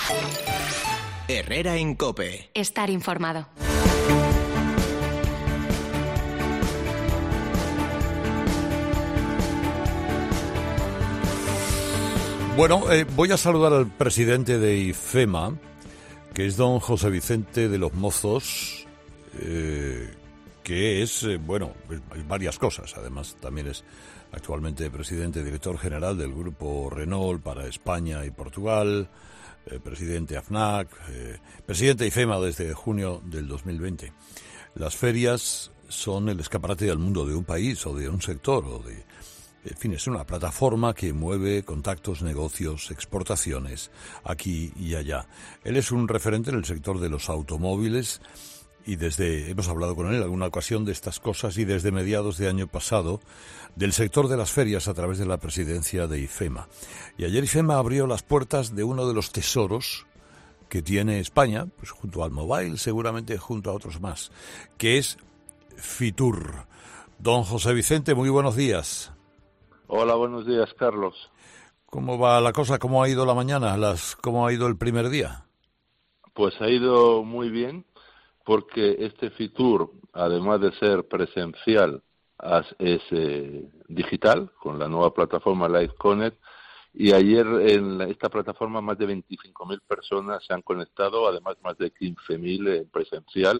Herrera en COPE. Estar informado. Bueno, voy a saludar al presidente de IFEMA, que es don José Vicente de los Mozos, que es, hay varias cosas. Además, también es actualmente presidente, director general del grupo Renault para España y Portugal, presidente AFNAC, presidente de IFEMA desde junio del 2020. Las ferias son el escaparate al mundo de un país o de un sector en fin, es una plataforma que mueve contactos, negocios, exportaciones, aquí y allá. Él es un referente en el sector de los automóviles y hemos hablado con él en alguna ocasión de estas cosas y desde mediados de año pasado del sector de las ferias a través de la presidencia de IFEMA. Y ayer IFEMA abrió las puertas de uno de los tesoros que tiene España, pues junto al Mobile, seguramente junto a otros más, que es Fitur. Don José Vicente, muy buenos días. Hola, buenos días, Carlos. ¿Cómo va la cosa? ¿Cómo ha ido la mañana? ¿Cómo ha ido el primer día? Pues ha ido muy bien, porque este Fitur, además de ser presencial, es digital, con la nueva plataforma Live Connect, y ayer en esta plataforma más de 25.000 personas se han conectado, además más de 15.000 en presencial,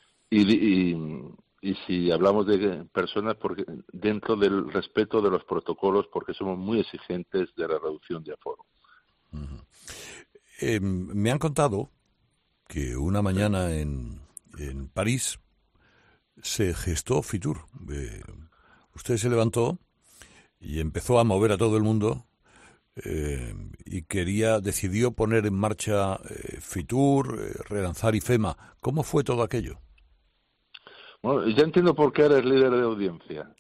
y si hablamos de personas, porque dentro del respeto de los protocolos, porque somos muy exigentes de la reducción de aforo. Uh-huh. Me han contado que una mañana en París se gestó Fitur. Usted se levantó y empezó a mover a todo el mundo y decidió poner en marcha Fitur, relanzar IFEMA. ¿Cómo fue todo aquello? Bueno, ya entiendo por qué eres líder de audiencia.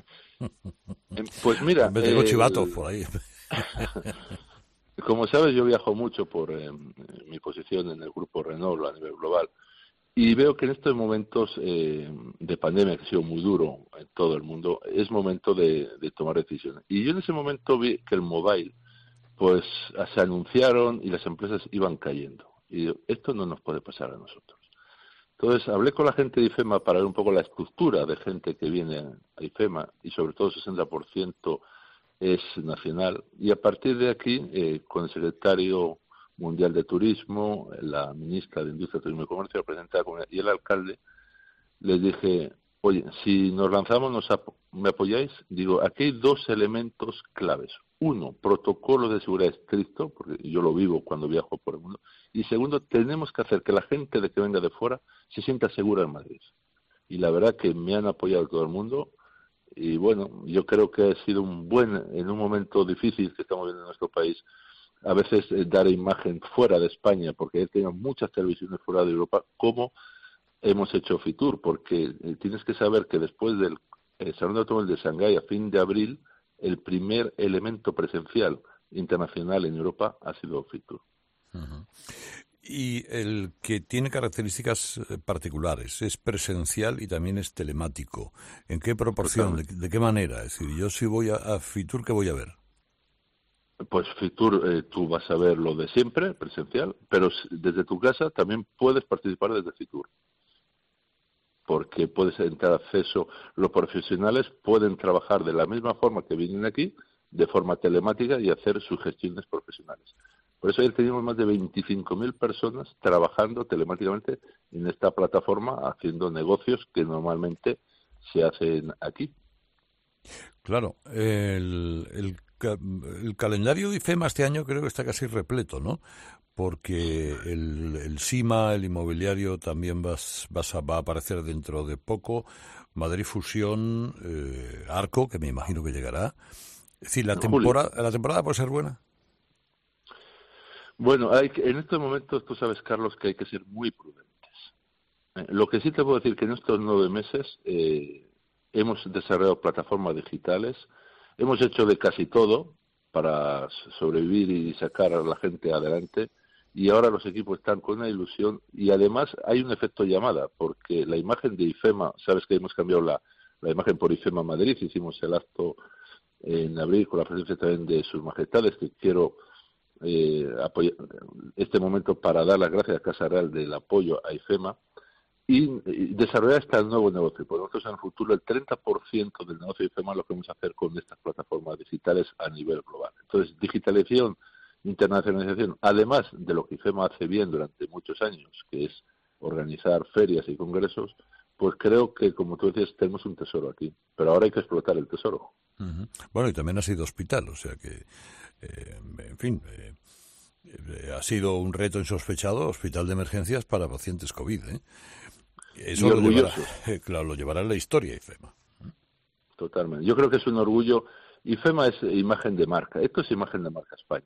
Pues mira... Me tengo chivatos por ahí. Como sabes, yo viajo mucho por mi posición en el grupo Renault a nivel global y veo que en estos momentos de pandemia, que ha sido muy duro en todo el mundo, es momento de tomar decisiones. Y yo en ese momento vi que el mobile, pues se anunciaron y las empresas iban cayendo. Y digo, esto no nos puede pasar a nosotros. Entonces hablé con la gente de IFEMA para ver un poco la estructura de gente que viene a IFEMA y sobre todo el 60% es nacional. Y a partir de aquí, con el secretario mundial de Turismo, la ministra de Industria, Turismo y Comercio, la presidenta de la Comunidad y el alcalde, les dije, oye, si nos lanzamos, ¿me apoyáis? Digo, aquí hay dos elementos claves. Uno, protocolo de seguridad estricto, porque yo lo vivo cuando viajo por el mundo. Y segundo, tenemos que hacer que la gente que venga de fuera se sienta segura en Madrid. Y la verdad que me han apoyado todo el mundo. Y bueno, yo creo que ha sido en un momento difícil que estamos viendo en nuestro país, a veces dar imagen fuera de España, porque tenemos muchas televisiones fuera de Europa, como hemos hecho Fitur, porque tienes que saber que después del Salón de Automóvil de Shanghái a fin de abril, el primer elemento presencial internacional en Europa ha sido Fitur. Uh-huh. Y el que tiene características particulares, es presencial y también es telemático. ¿En qué proporción? ¿De qué manera? Es decir, yo si voy a Fitur, ¿qué voy a ver? Pues Fitur, tú vas a ver lo de siempre, presencial, pero desde tu casa también puedes participar desde Fitur. Porque puedes tener acceso, los profesionales pueden trabajar de la misma forma que vienen aquí, de forma telemática y hacer sus gestiones profesionales. Por eso ayer teníamos más de 25.000 personas trabajando telemáticamente en esta plataforma, haciendo negocios que normalmente se hacen aquí. Claro, el calendario de IFEMA este año creo que está casi repleto, ¿no? Porque el SIMA, el inmobiliario, también va a aparecer dentro de poco. Madrid Fusión, Arco, que me imagino que llegará. Es decir, ¿la temporada puede ser buena? Bueno, en estos momentos tú sabes, Carlos, que hay que ser muy prudentes. Lo que sí te puedo decir que en estos 9 meses hemos desarrollado plataformas digitales, hemos hecho de casi todo para sobrevivir y sacar a la gente adelante, y ahora los equipos están con una ilusión, y además hay un efecto llamada, porque la imagen de IFEMA, sabes que hemos cambiado la imagen por IFEMA Madrid, hicimos el acto en abril con la presencia también de sus majestades, que quiero este momento para dar las gracias a Casa Real del apoyo a IFEMA y desarrollar este nuevo negocio. Por nosotros en el futuro el 30% del negocio de IFEMA lo que vamos a hacer con estas plataformas digitales a nivel global. Entonces, digitalización, internacionalización, además de lo que IFEMA hace bien durante muchos años, que es organizar ferias y congresos, pues creo que, como tú decías, tenemos un tesoro aquí. Pero ahora hay que explotar el tesoro. Uh-huh. Bueno, y también ha sido hospital, o sea que, en fin, ha sido un reto insospechado, hospital de emergencias para pacientes COVID, ¿eh? Eso lo llevará, claro, lo llevará en la historia IFEMA. Totalmente. Yo creo que es un orgullo. IFEMA es imagen de marca. Esto es imagen de marca España.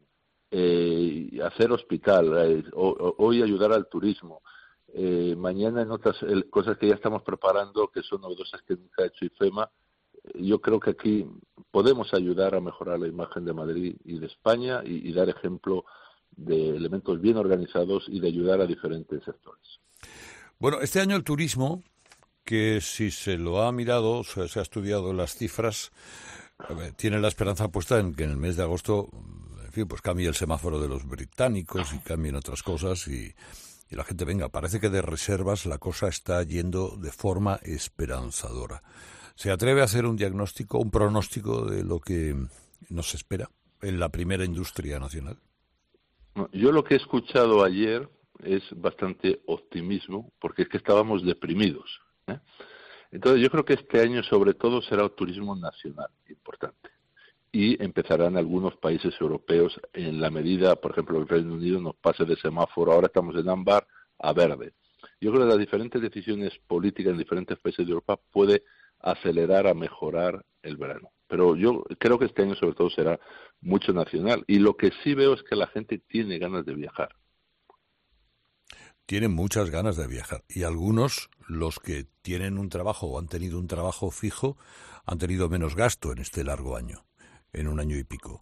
Hacer hospital, hoy ayudar al turismo. Mañana en otras cosas que ya estamos preparando, que son novedosas que nunca ha hecho IFEMA. Yo creo que aquí podemos ayudar a mejorar la imagen de Madrid y de España y dar ejemplo de elementos bien organizados y de ayudar a diferentes sectores. Bueno, este año el turismo, que si se lo ha mirado, se ha estudiado las cifras, tiene la esperanza puesta en que en el mes de agosto, en fin, pues cambie el semáforo de los británicos y cambien otras cosas y la gente venga. Parece que de reservas la cosa está yendo de forma esperanzadora. ¿Se atreve a hacer un diagnóstico, un pronóstico de lo que nos espera en la primera industria nacional? Yo lo que he escuchado ayer es bastante optimismo, porque es que estábamos deprimidos, ¿eh? Entonces yo creo que este año sobre todo será el turismo nacional importante y empezarán algunos países europeos en la medida, por ejemplo, el Reino Unido nos pase de semáforo, ahora estamos en ámbar a verde. Yo creo que las diferentes decisiones políticas en diferentes países de Europa puede acelerar a mejorar el verano. Pero yo creo que este año sobre todo será mucho nacional y lo que sí veo es que la gente tiene ganas de viajar. Tienen muchas ganas de viajar y algunos, los que tienen un trabajo o han tenido un trabajo fijo, han tenido menos gasto en este largo año, en un año y pico.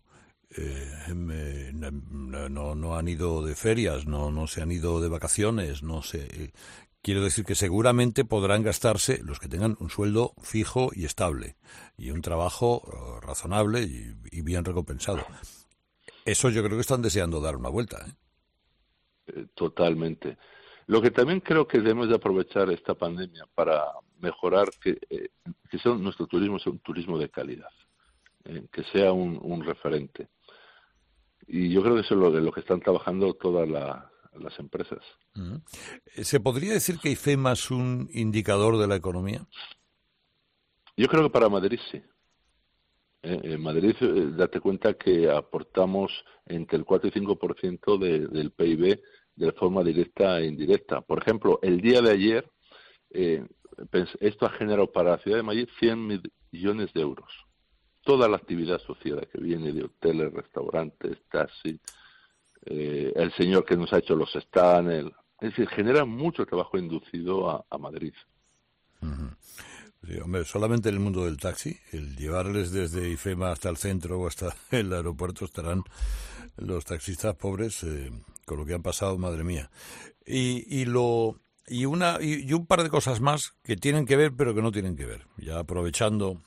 No han ido de ferias, no se han ido de vacaciones, no sé. Quiero decir que seguramente podrán gastarse los que tengan un sueldo fijo y estable y un trabajo razonable y bien recompensado. Eso yo creo que están deseando dar una vuelta, ¿eh? Totalmente. Lo que también creo que debemos de aprovechar esta pandemia para mejorar que nuestro turismo sea un turismo de calidad, que sea un referente. Y yo creo que eso es lo que están trabajando todas las empresas. Uh-huh. ¿Se podría decir que IFEMA es un indicador de la economía? Yo creo que para Madrid sí. En Madrid, date cuenta que aportamos entre el 4 y 5% del PIB de forma directa e indirecta. Por ejemplo, el día de ayer, esto ha generado para la ciudad de Madrid 100 millones de euros. Toda la actividad asociada que viene de hoteles, restaurantes, taxis, el señor que nos ha hecho los stands, es decir, genera mucho trabajo inducido a Madrid. Uh-huh. Sí, hombre, solamente en el mundo del taxi, el llevarles desde IFEMA hasta el centro o hasta el aeropuerto estarán los taxistas pobres con lo que han pasado, madre mía. Y un par de cosas más que tienen que ver pero que no tienen que ver. Ya aprovechando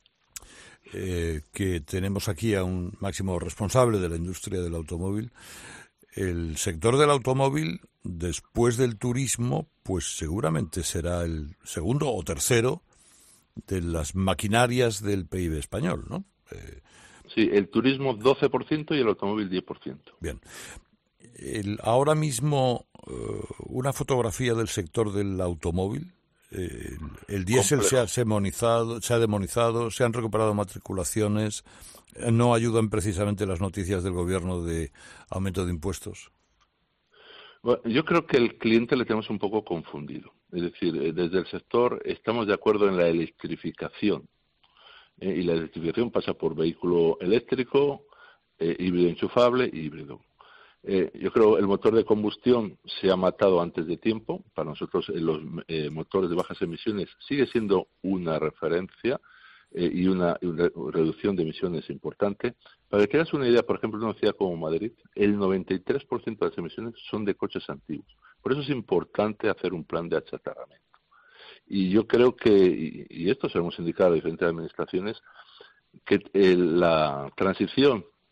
que tenemos aquí a un máximo responsable de la industria del automóvil, el sector del automóvil después del turismo pues seguramente será el segundo o tercero de las maquinarias del PIB español, ¿no? Sí, el turismo 12% y el automóvil 10%. Bien. Ahora mismo, una fotografía del sector del automóvil. El diésel se ha demonizado, se han recuperado matriculaciones. ¿No ayudan precisamente las noticias del gobierno de aumento de impuestos? Bueno, yo creo que el cliente le tenemos un poco confundido. Es decir, desde el sector estamos de acuerdo en la electrificación. Y la electrificación pasa por vehículo eléctrico, híbrido enchufable y híbrido. Yo creo que el motor de combustión se ha matado antes de tiempo. Para nosotros los motores de bajas emisiones sigue siendo una referencia y una reducción de emisiones importante. Para que tengas una idea, por ejemplo, en una ciudad como Madrid, el 93% de las emisiones son de coches antiguos. Por eso es importante hacer un plan de achatarramiento. Y yo creo que, y esto se lo hemos indicado a diferentes administraciones, que la transición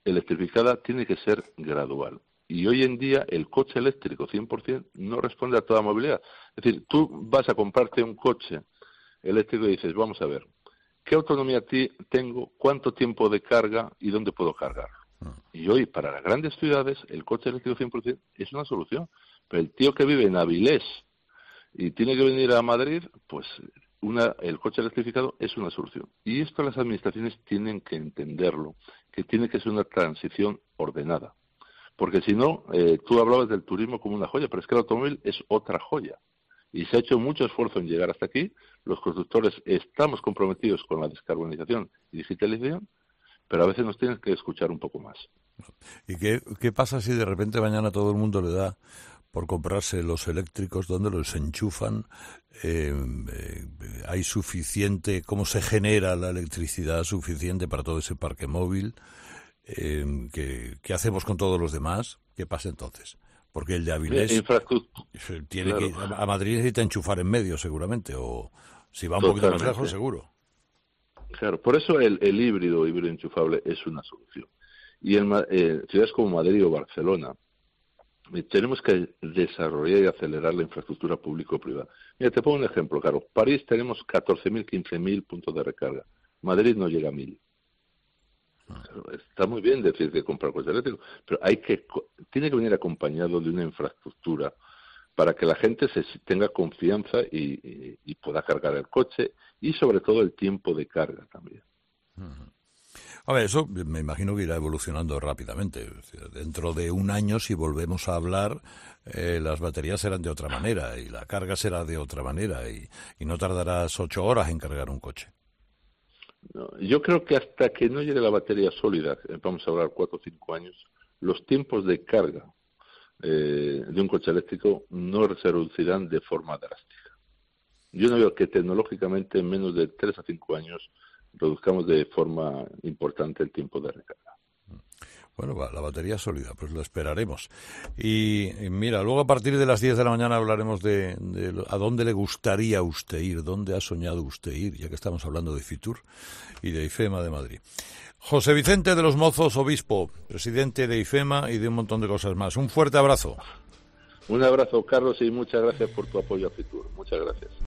electrificada tiene que ser gradual. Y hoy en día el coche eléctrico 100% no responde a toda movilidad. Es decir, tú vas a comprarte un coche eléctrico y dices, vamos a ver, ¿qué autonomía tengo? ¿Cuánto tiempo de carga? ¿Y dónde puedo cargar? Y hoy, para las grandes ciudades, el coche eléctrico 100% es una solución. Pero el tío que vive en Avilés y tiene que venir a Madrid, pues el coche electrificado es una solución. Y esto las administraciones tienen que entenderlo, que tiene que ser una transición ordenada. Porque si no, tú hablabas del turismo como una joya, pero es que el automóvil es otra joya. Y se ha hecho mucho esfuerzo en llegar hasta aquí. Los constructores estamos comprometidos con la descarbonización y digitalización, pero a veces nos tienen que escuchar un poco más. ¿Y qué pasa si de repente mañana todo el mundo le da por comprarse los eléctricos? ¿Dónde los enchufan? ¿Hay suficiente? ¿Cómo se genera la electricidad suficiente para todo ese parque móvil? ¿Qué hacemos con todos los demás? ¿Qué pasa entonces? Porque el de Avilés tiene que a Madrid necesita enchufar en medio seguramente, o si va un poquito más lejos seguro. Claro, por eso el híbrido enchufable es una solución. Y en ciudades como Madrid o Barcelona tenemos que desarrollar y acelerar la infraestructura público-privada. Mira, te pongo un ejemplo, Carlos. París tenemos 14.000, 15.000 puntos de recarga. Madrid no llega a 1.000. Está muy bien decir que comprar coche eléctrico, pero tiene que venir acompañado de una infraestructura para que la gente tenga confianza y pueda cargar el coche, y sobre todo el tiempo de carga también. A ver, eso me imagino que irá evolucionando rápidamente. Dentro de un año, si volvemos a hablar, las baterías serán de otra manera y la carga será de otra manera, y no tardarás 8 horas en cargar un coche. No, yo creo que hasta que no llegue la batería sólida, vamos a hablar 4 o 5 años, los tiempos de carga de un coche eléctrico no se reducirán de forma drástica. Yo no veo que tecnológicamente en menos de 3 a 5 años reduzcamos de forma importante el tiempo de recarga. Bueno, la batería sólida, pues lo esperaremos. Y mira, luego a partir de las 10 de la mañana hablaremos de a dónde le gustaría a usted ir, dónde ha soñado usted ir, ya que estamos hablando de Fitur y de IFEMA de Madrid. José Vicente de los Mozos, obispo, presidente de IFEMA y de un montón de cosas más. Un fuerte abrazo. Un abrazo, Carlos, y muchas gracias por tu apoyo a Fitur. Muchas gracias.